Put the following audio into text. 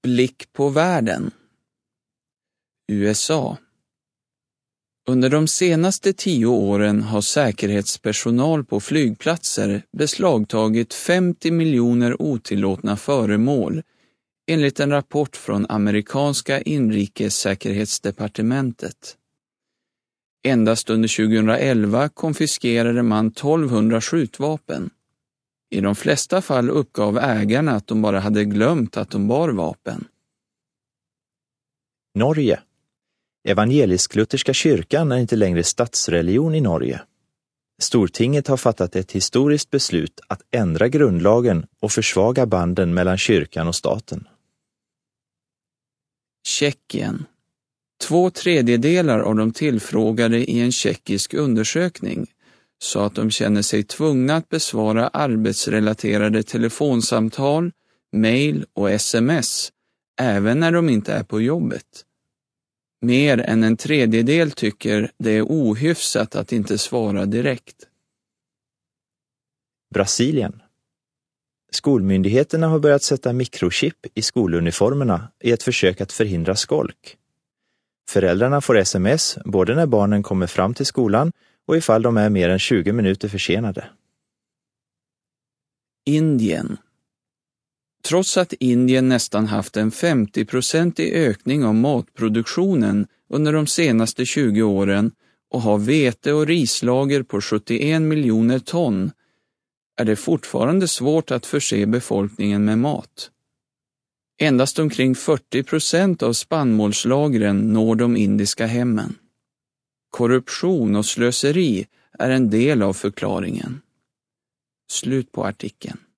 Blick på världen. USA. Under de senaste 10 åren har säkerhetspersonal på flygplatser beslagtagit 50 miljoner otillåtna föremål, enligt en rapport från amerikanska inrikessäkerhetsdepartementet. Endast under 2011 konfiskerade man 1200 skjutvapen. I de flesta fall uppgav ägarna att de bara hade glömt att de bar vapen. Norge. Evangelisk-lutherska kyrkan är inte längre statsreligion i Norge. Stortinget har fattat ett historiskt beslut att ändra grundlagen och försvaga banden mellan kyrkan och staten. Tjeckien. 2/3 av de tillfrågade i en tjeckisk undersökning sa att de känner sig tvungna att besvara arbetsrelaterade telefonsamtal, mejl och sms även när de inte är på jobbet. Mer än 1/3 tycker det är ohyfsat att inte svara direkt. Brasilien. Skolmyndigheterna har börjat sätta mikrochip i skoluniformerna i ett försök att förhindra skolk. Föräldrarna får sms både när barnen kommer fram till skolan och ifall de är mer än 20 minuter försenade. Indien. Trots att Indien nästan haft en 50-procentig ökning av matproduktionen under de senaste 20 åren och har vete- och rislager på 71 miljoner ton, är det fortfarande svårt att förse befolkningen med mat. Endast omkring 40% av spannmålslagren når de indiska hemmen. Korruption och slöseri är en del av förklaringen. Slut på artikeln.